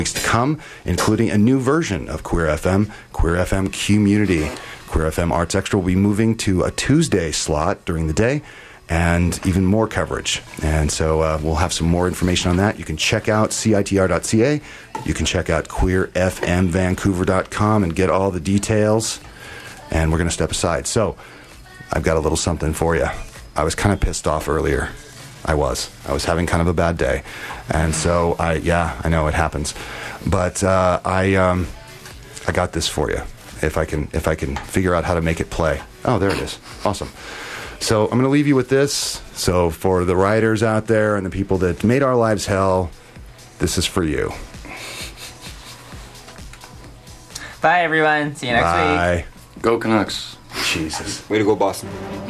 weeks to come, including a new version of Queer FM Community. Queer FM Arts Extra will be moving to a Tuesday slot during the day, and even more coverage. And so we'll have some more information on that. You can check out CITR.ca. You can check out queerfmvancouver.com and get all the details. And we're going to step aside. So I've got a little something for you. I was kind of pissed off earlier. I was having kind of a bad day. And so I know it happens. But I got this for you. If I can figure out how to make it play. Oh, there it is. Awesome. So I'm going to leave you with this. So for the rioters out there and the people that made our lives hell, this is for you. Bye, everyone. See you next week. Bye. Go Canucks. Jesus. Way to go, Boston.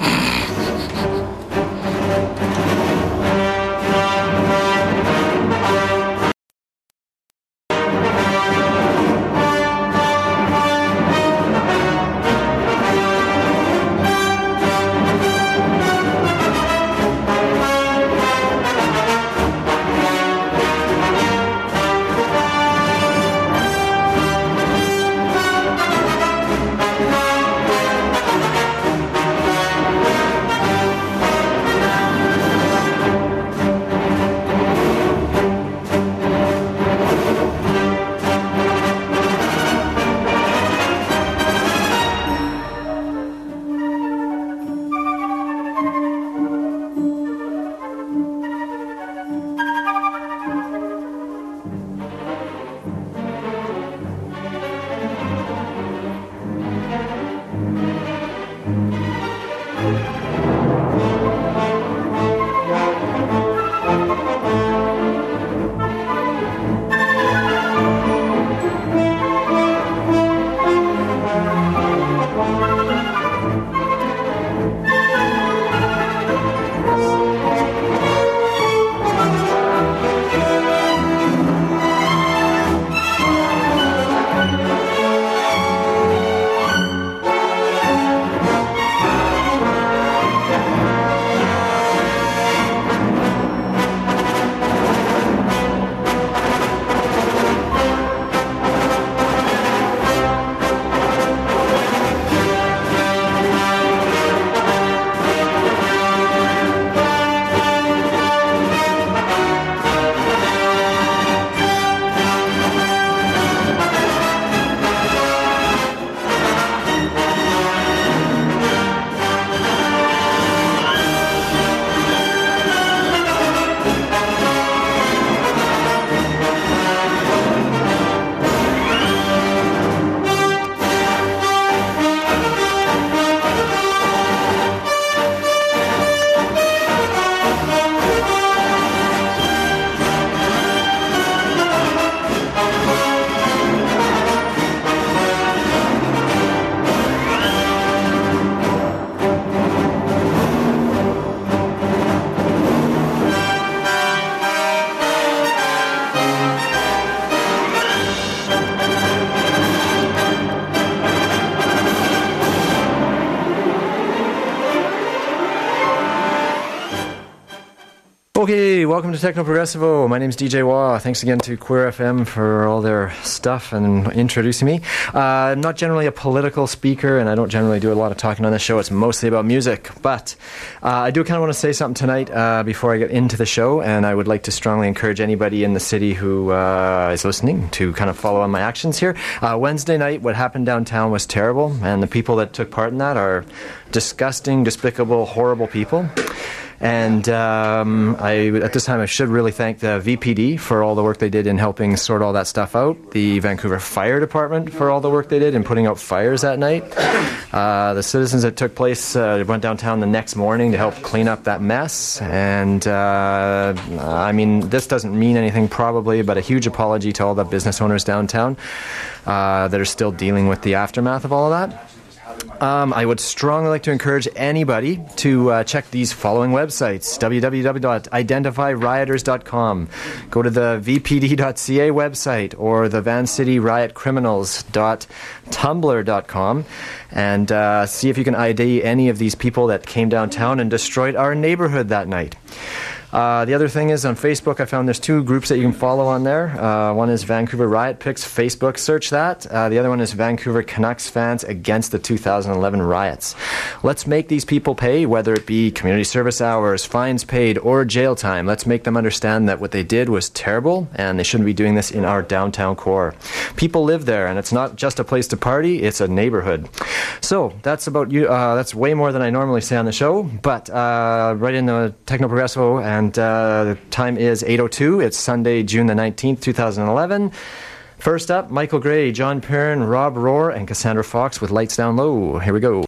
Okay, welcome to Techno Progressivo. My name's DJ Wah. Thanks again to Queer FM for all their stuff and introducing me. I'm not generally a political speaker, and I don't generally do a lot of talking on this show. It's mostly about music. But I do kind of want to say something tonight before I get into the show, and I would like to strongly encourage anybody in the city who is listening to kind of follow on my actions here. Wednesday night, what happened downtown was terrible, and the people that took part in that are disgusting, despicable, horrible people. And at this time, I should really thank the VPD for all the work they did in helping sort all that stuff out, the Vancouver Fire Department for all the work they did in putting out fires that night, the citizens that took place went downtown the next morning to help clean up that mess, and I mean, this doesn't mean anything probably, but a huge apology to all the business owners downtown that are still dealing with the aftermath of all of that. I would strongly like to encourage anybody to check these following websites: www.identifyrioters.com, go to the vpd.ca website, or the vancityriotcriminals.tumblr.com, and see if you can ID any of these people that came downtown and destroyed our neighborhood that night. The other thing is on Facebook, I found there's two groups that you can follow on there. One is Vancouver Riot Picks Facebook, search that. The other one is Vancouver Canucks Fans Against the 2011 Riots. Let's make these people pay, whether it be community service hours, fines paid, or jail time. Let's make them understand that what they did was terrible and they shouldn't be doing this in our downtown core. People live there and it's not just a place to party, it's a neighborhood. So that's about you. That's way more than I normally say on the show, but right in the Techno Progressivo, and the time is 8:02. It's Sunday, June the 19th, 2011. First up, Michael Gray, John Perrin, Rob Rohr, and Cassandra Fox with Lights Down Low. Here we go.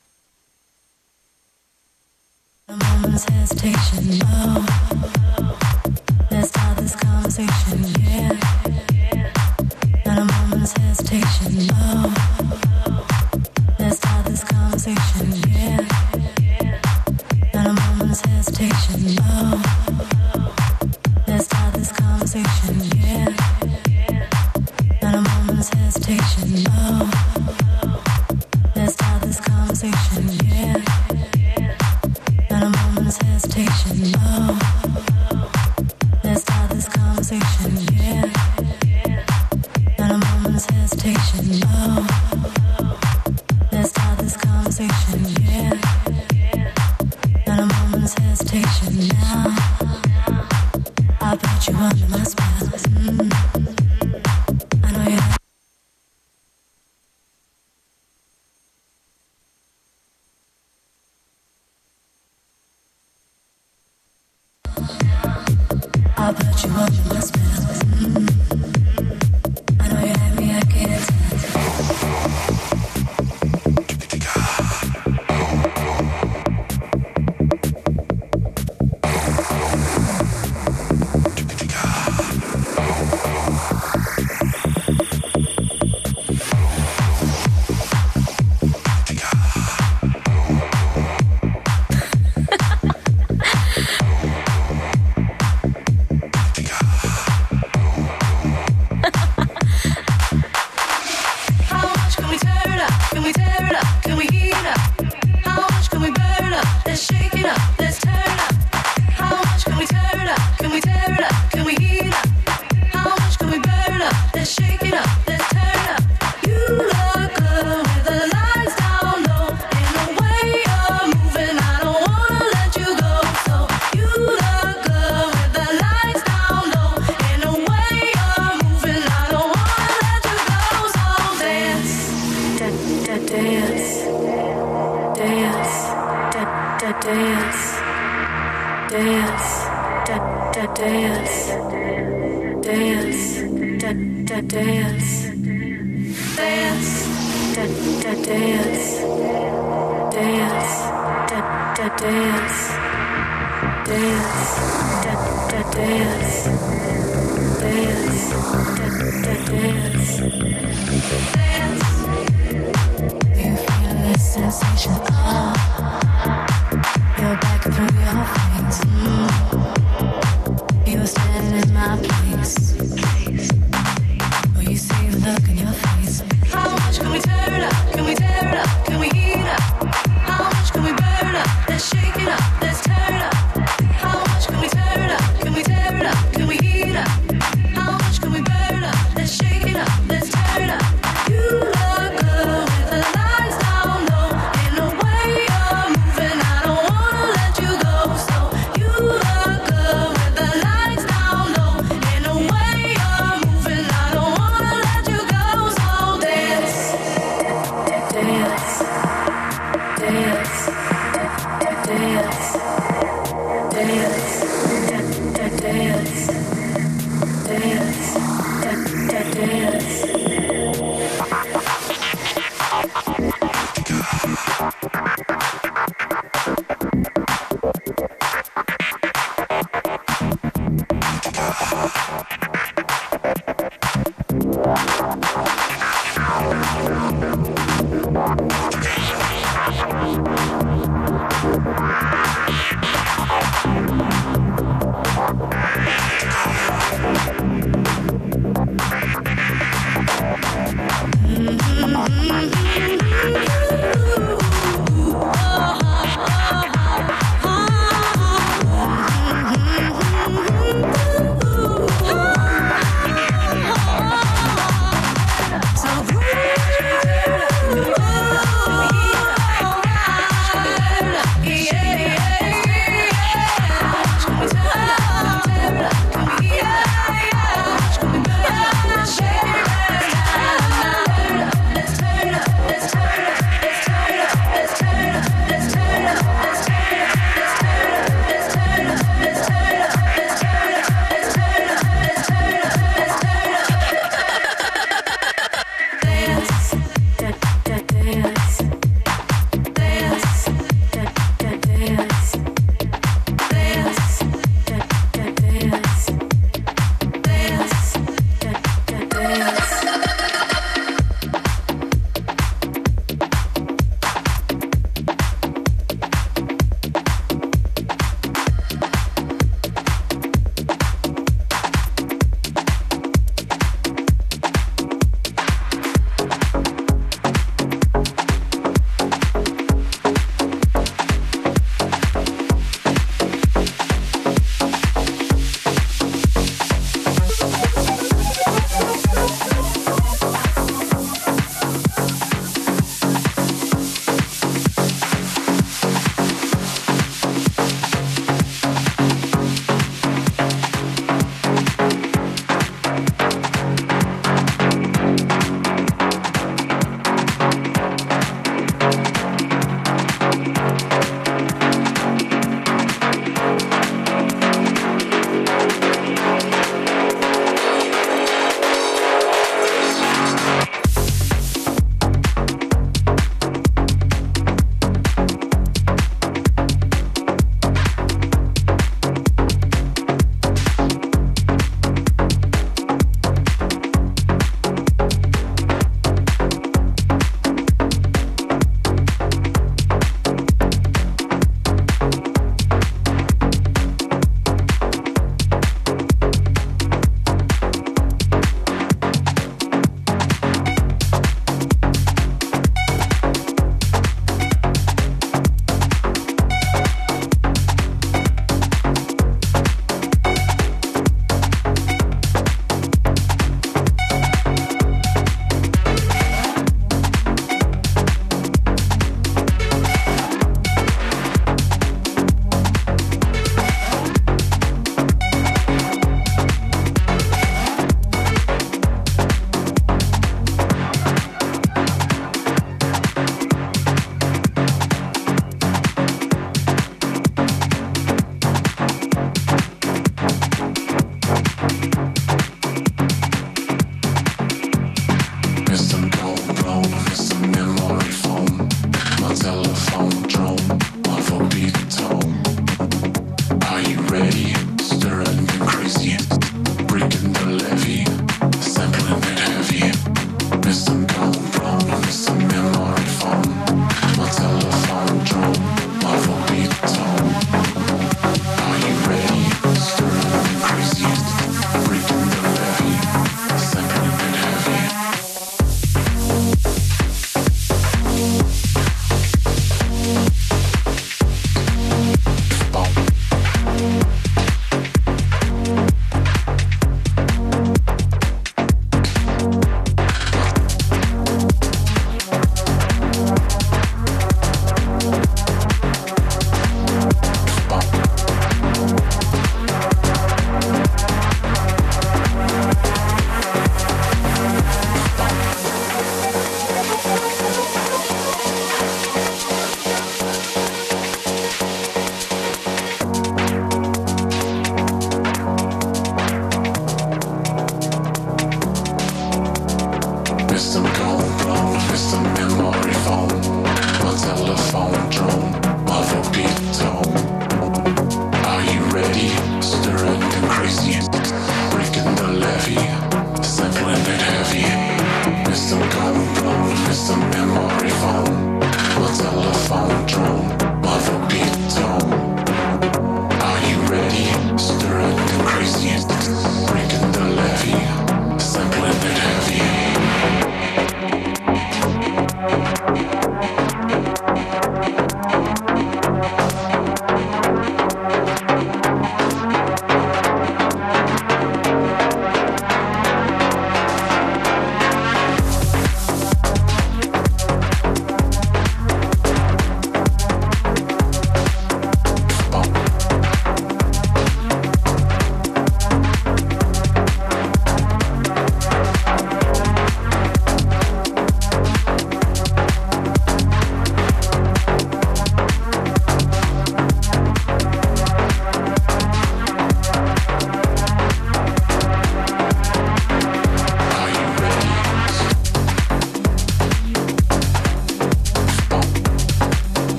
A moment's hesitation, no. Let's start this conversation, yeah. Not a moment's hesitation, no. Let's start this conversation, yeah. Not a moment's hesitation, no. Let's start this conversation, yeah. Not a moment's hesitation, no. Let's start this conversation, yeah. Not a moment's hesitation, no. Let's start this conversation, yeah. Not a moment's hesitation, no. Let's start this conversation, yeah. Not a moment's hesitation now. I put you under my spell. I know you. I'll put you under my spell. I know you have me, I can't tell. Let's shake it up, let's turn up.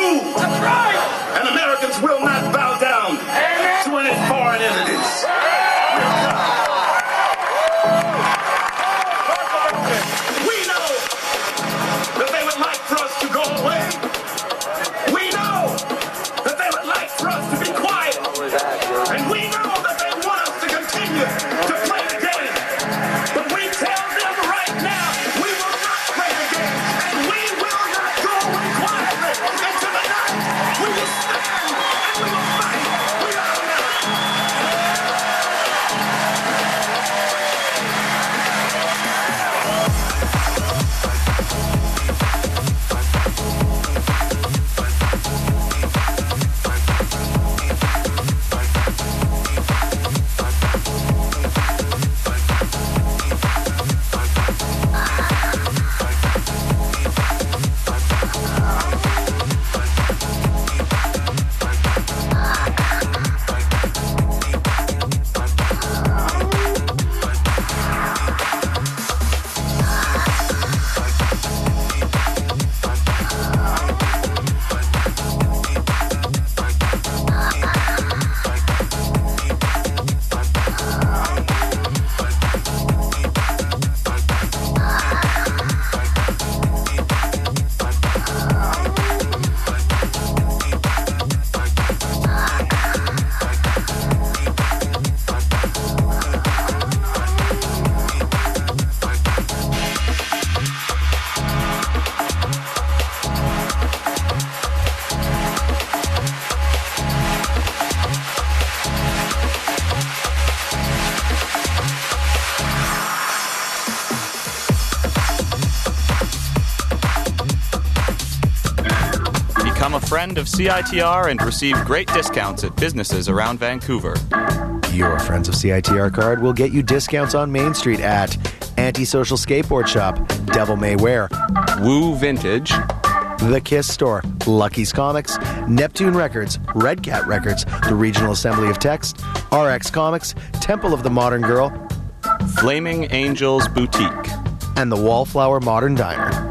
move. That's right. And Americans will not bow down to any foreign entities. We know that they would like for us to go away. We know that they would like for us to be quiet. And we know that they want us to continue to play the game. But we tell them right now, we will not play the game. And we will not go away quietly. And to the night, we will stand and we will fight. We are America. Become a friend of CITR and receive great discounts at businesses around Vancouver. Your Friends of CITR card will get you discounts on Main Street at Antisocial Skateboard Shop, Devil May Wear, Woo Vintage, The Kiss Store, Lucky's Comics, Neptune Records, Red Cat Records, the Regional Assembly of Text, RX Comics, Temple of the Modern Girl, Flaming Angels Boutique. and the Wallflower Modern Diner.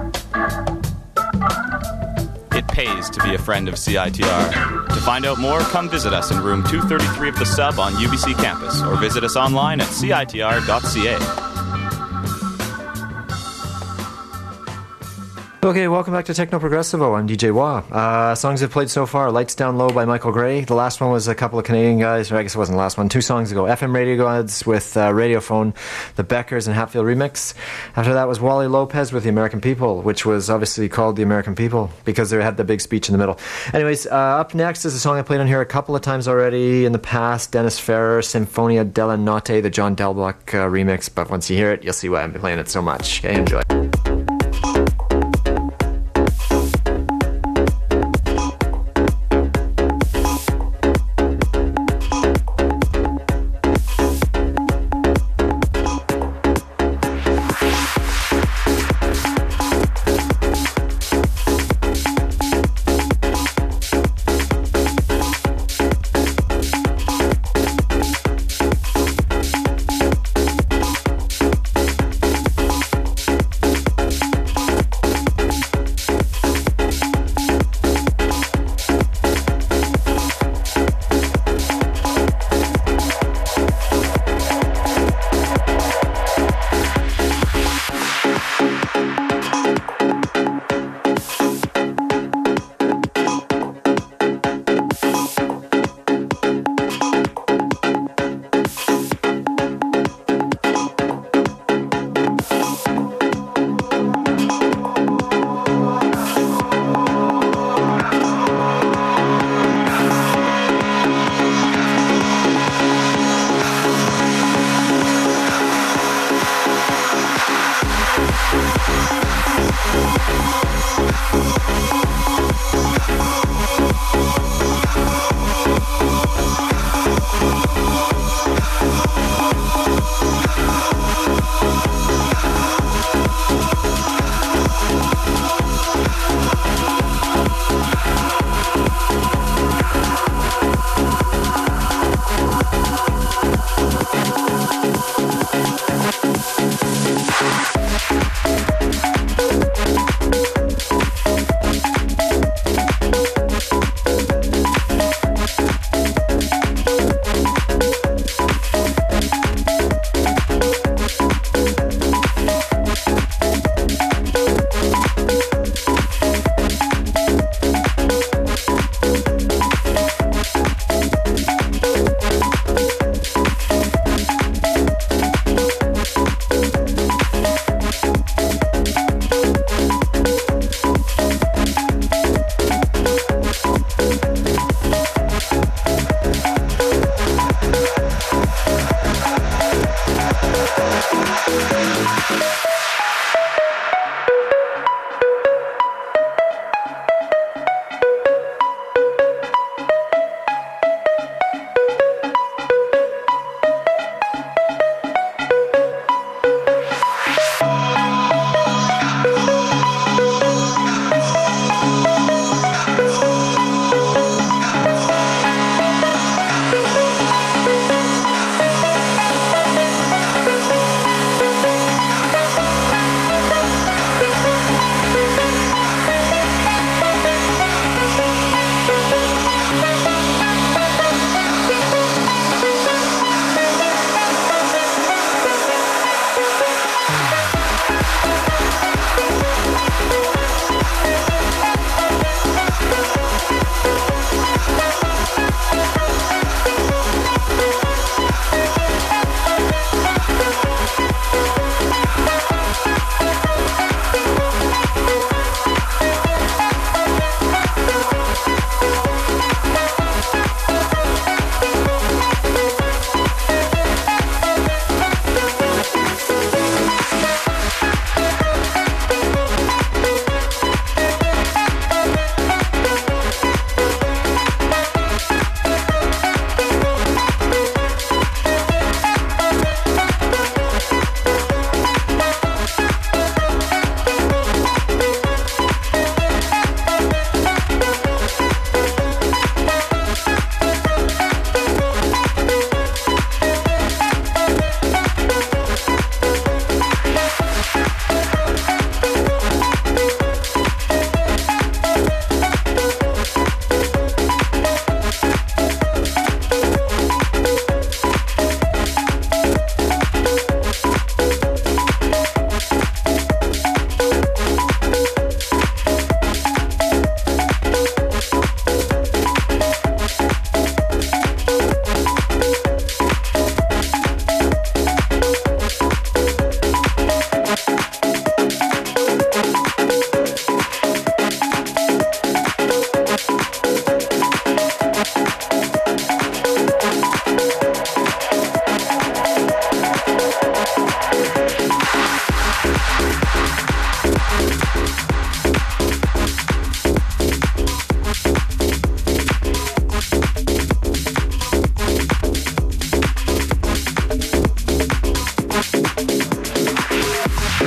It pays to be a friend of CITR. To find out more, come visit us in room 233 of the Sub on UBC campus, or visit us online at citr.ca. Okay, welcome back to Techno Progressivo. I'm DJ Wah. Songs I've played so far: Lights Down Low by Michael Gray. The last one was a couple of Canadian guys, or I guess it wasn't the last one, 2 songs ago. FM Radio Gods with Radiophone, the Beckers and Hatfield remix. After that was Wally Lopez with The American People, which was obviously called The American People because they had the big speech in the middle. Anyways, up next is a song I played on here a couple of times already in the past, Dennis Ferrer, Sinfonia della Notte, the John Delbach remix. But once you hear it, you'll see why I'm playing it so much. Okay, enjoy.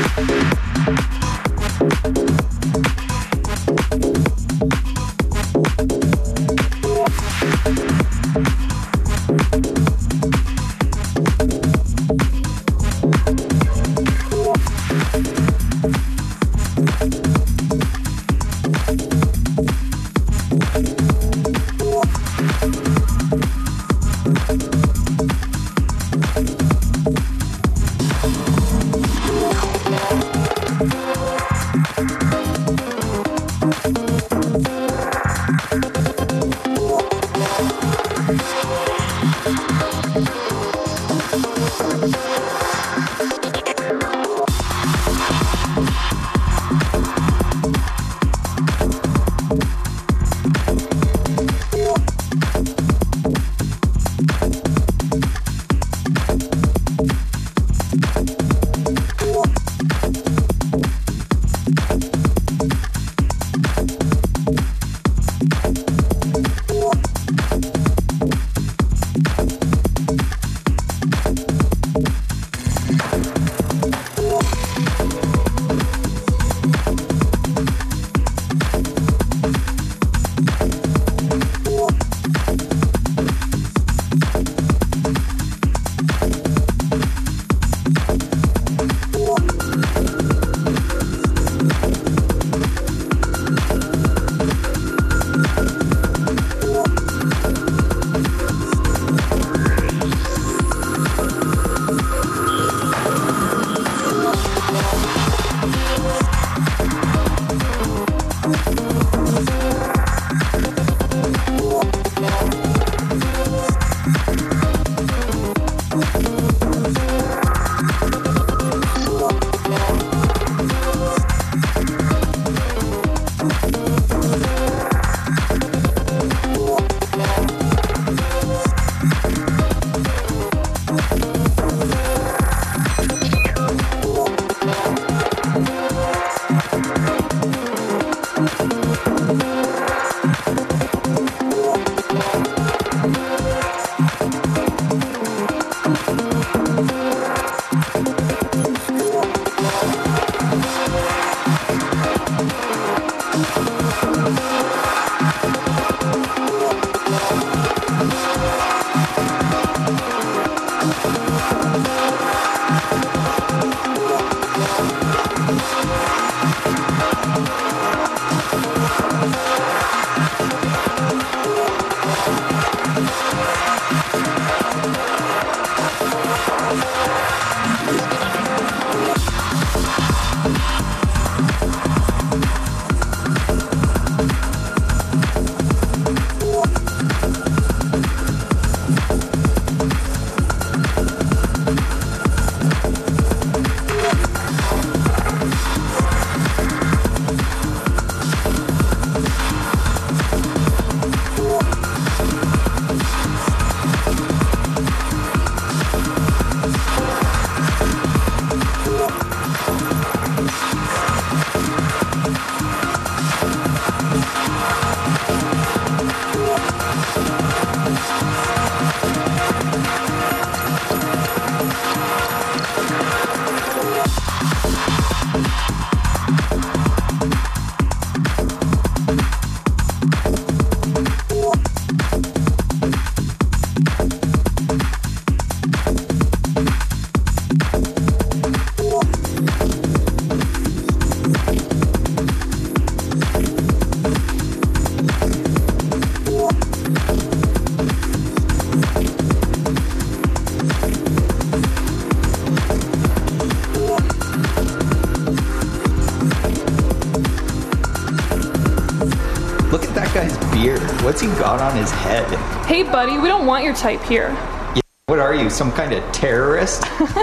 What's he got on his head? Hey, buddy, we don't want your type here. Yeah, what are you, some kind of terrorist?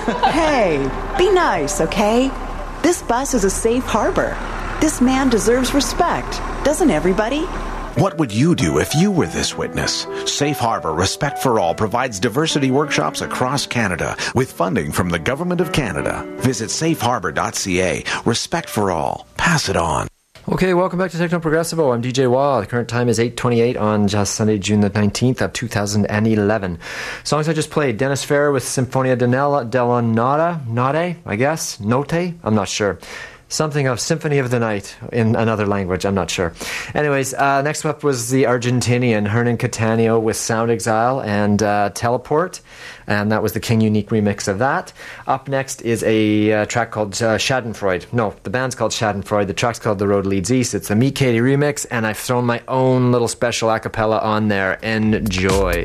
Hey, be nice, okay? This bus is a safe harbor. This man deserves respect, doesn't everybody? What would you do if you were this witness? Safe Harbor Respect for All provides diversity workshops across Canada with funding from the Government of Canada. Visit safeharbor.ca. Respect for all. Pass it on. Okay, welcome back to Techno Progressivo. I'm DJ Wah. The current time is 8:28 on just Sunday, June the 19th of 2011. Songs I just played: Dennis Ferrer with Sinfonia della Notte, I guess? Notte? I'm not sure. Something of Symphony of the Night in another language, I'm not sure. Anyways, next up was the Argentinian Hernan Cattaneo with Sound Exile and Teleport, and that was the King Unique remix of that. Up next is a track called Schadenfreude. No, the band's called Schadenfreude, the track's called The Road Leads East. It's the Meat Katie remix, and I've thrown my own little special a cappella on there. Enjoy.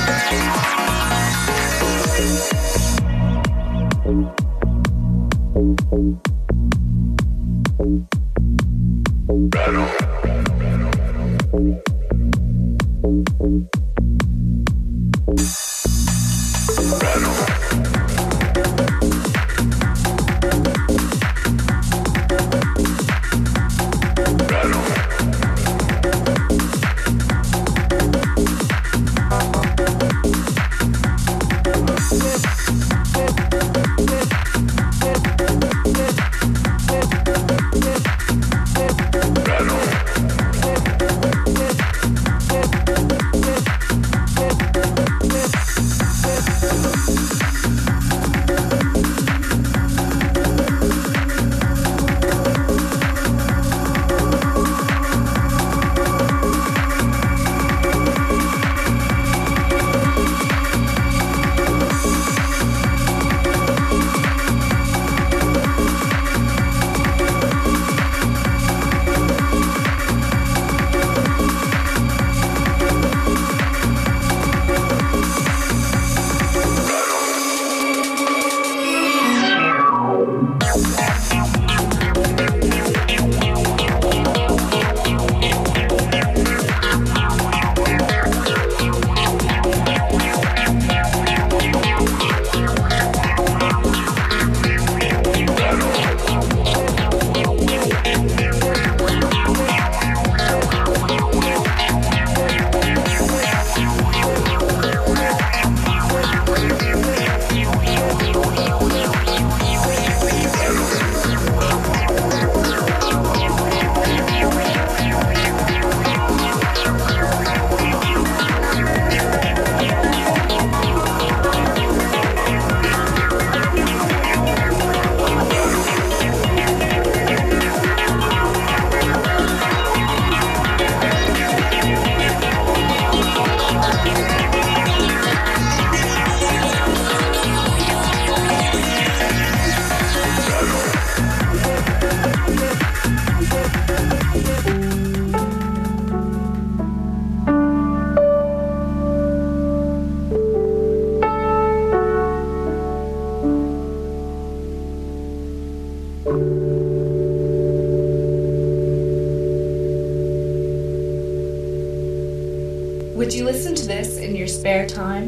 Would you listen to this in your spare time?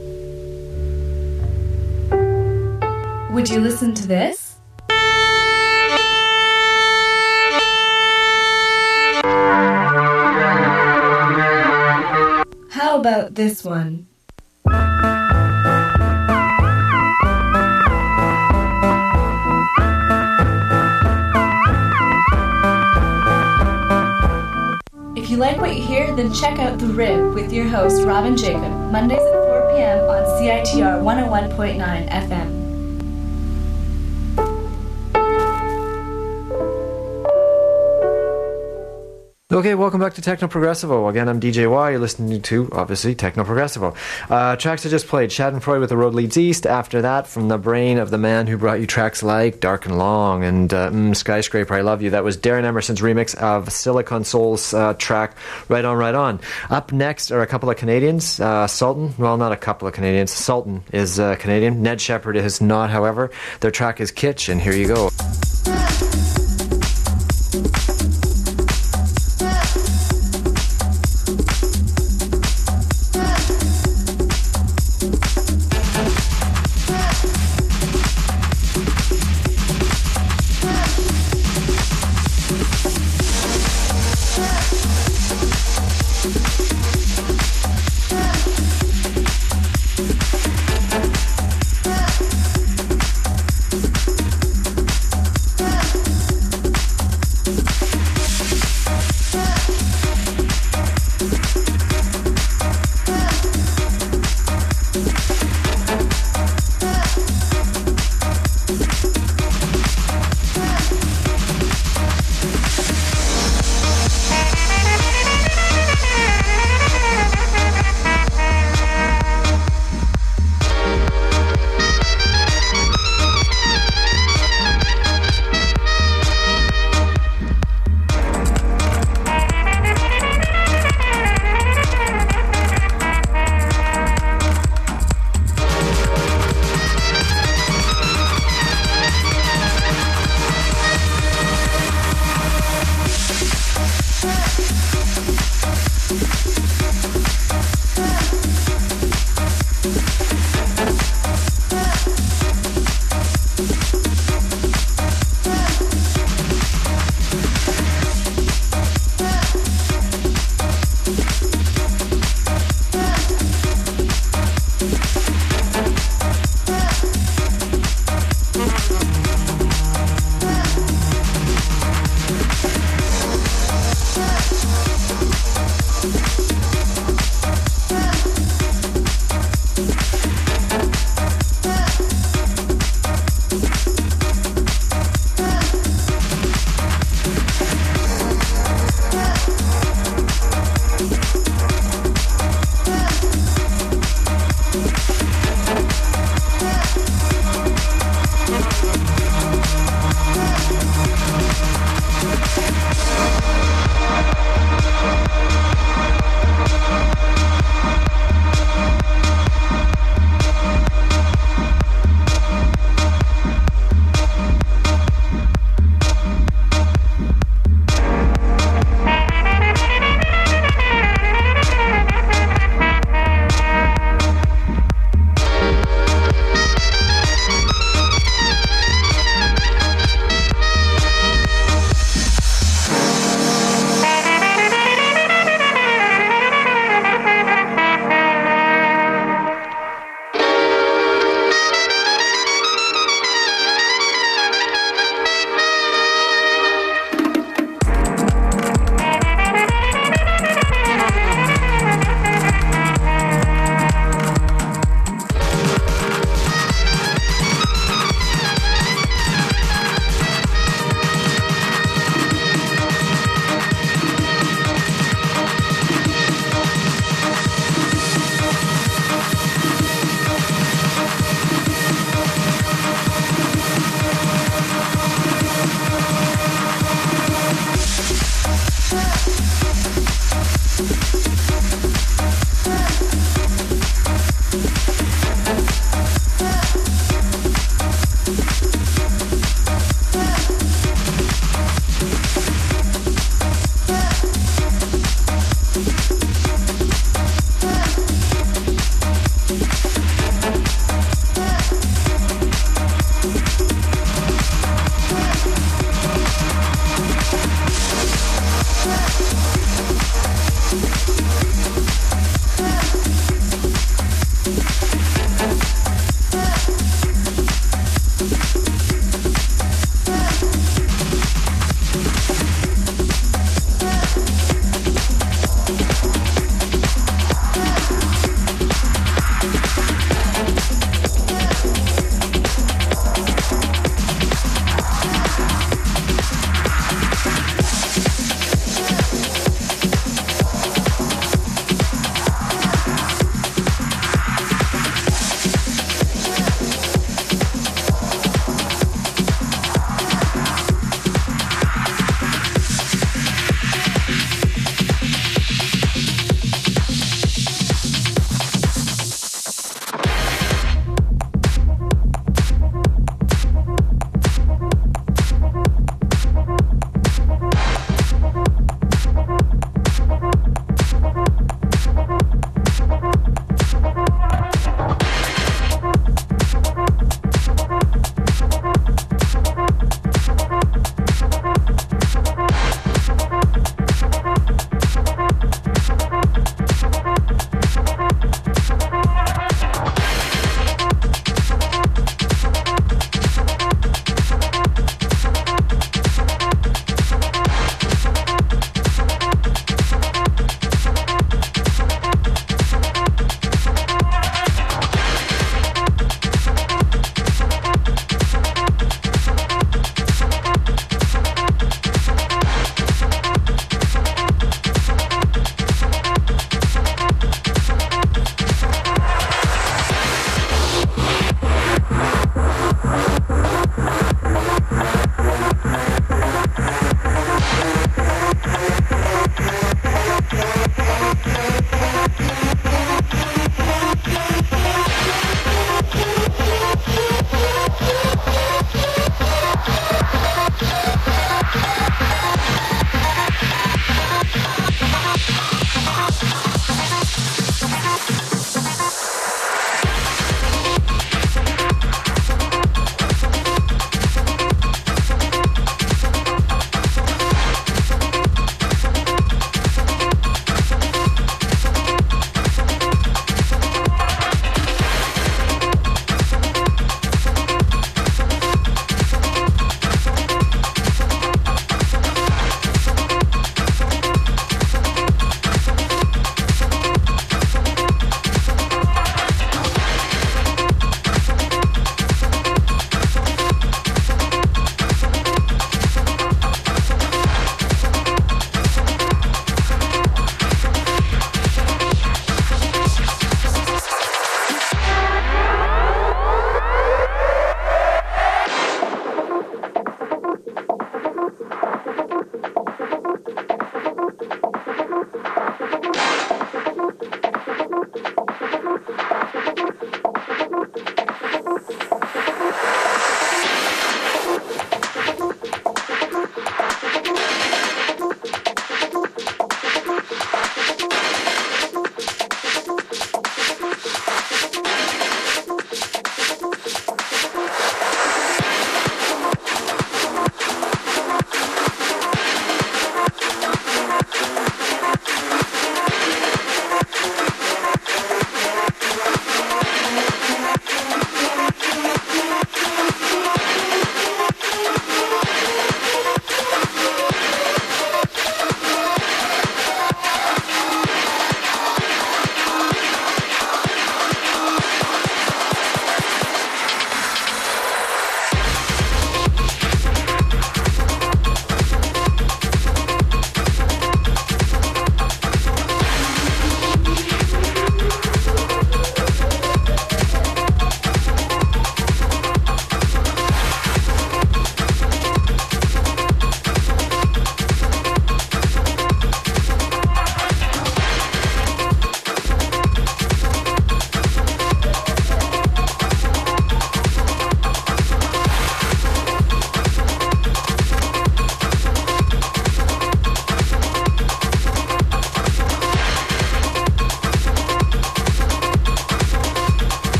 Would you listen to this? How about this one? If you like what you hear, then check out The Rib with your host, Robin Jacob, Mondays at 4 p.m. on CITR 101.9 FM. Okay, welcome back to Techno Progressivo. Again, I'm DJ Y. You're listening to, obviously, Techno Progressivo. Tracks I just played, Schadenfreude with The Road Leads East. After that, from the brain of the man who brought you tracks like Dark and Long and Skyscraper, I Love You. That was Darren Emerson's remix of Silicon Soul's track, Right On, Right On. Up next are a couple of Canadians. Sultan, well, not a couple of Canadians. Sultan is Canadian. Ned Shepard is not, however. Their track is Kitsch, and here you go.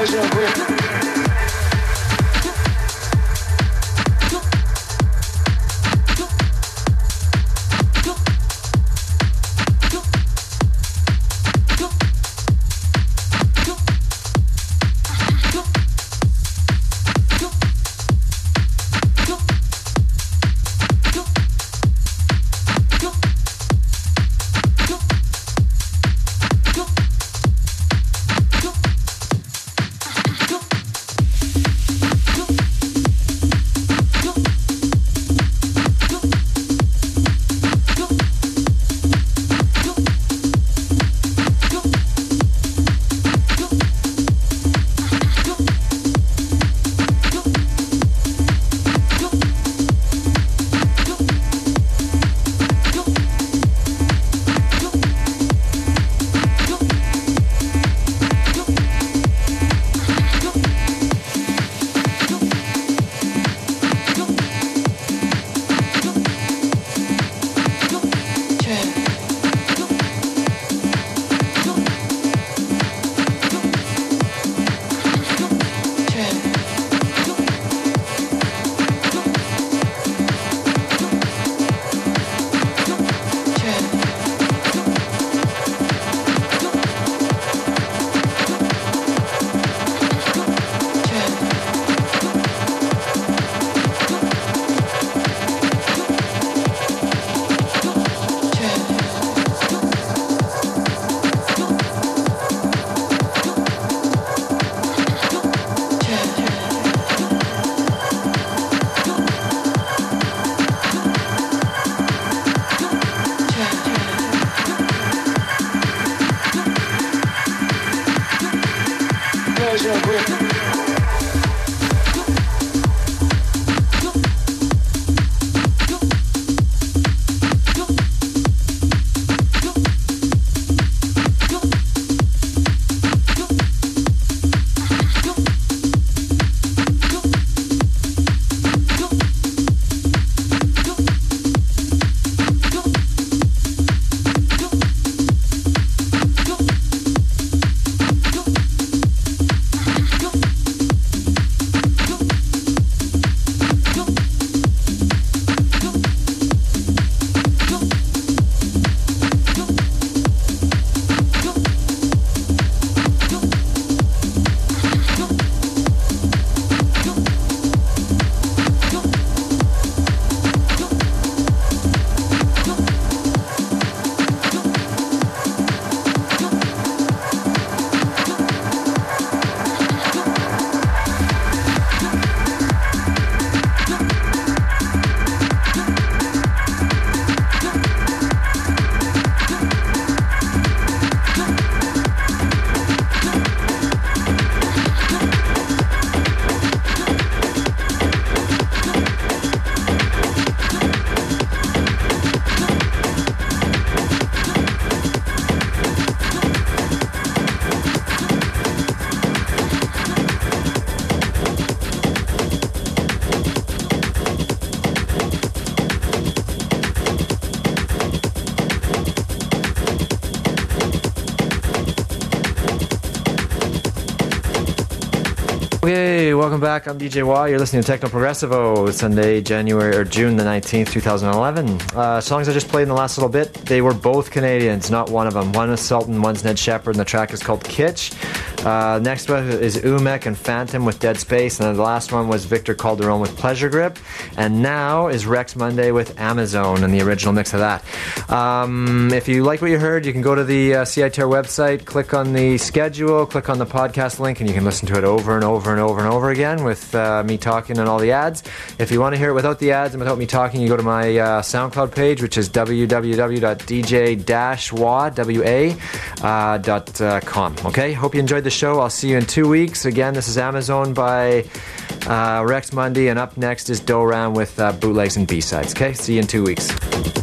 Pleasure grip. Pleasure grip. Okay, welcome back. I'm DJ Wah. You're listening to Techno Progressivo. It's Sunday, June the 19th, 2011. Songs I just played in the last little bit, they were both Canadians, not one of them. One is Sultan, one's Ned Shepard, and the track is called Kitsch. Next one is Umek and Phantom with Dead Space, and then the last one was Victor Calderon with Pleasure Grip, and now is Rex Monday with Amazon and the original mix of that. If you like what you heard, you can go to the CITR website, click on the schedule, click on the podcast link, and you can listen to it over and over and over and over again with me talking and all the ads. If you want to hear it without the ads and without me talking, you go to my SoundCloud page, which is www.dj-wa.com. Okay, hope you enjoyed the show. I'll see you in 2 weeks. Again, this is Amazon by Rex Monday, and up next is Doran with Bootlegs and B-Sides. Okay, see you in 2 weeks.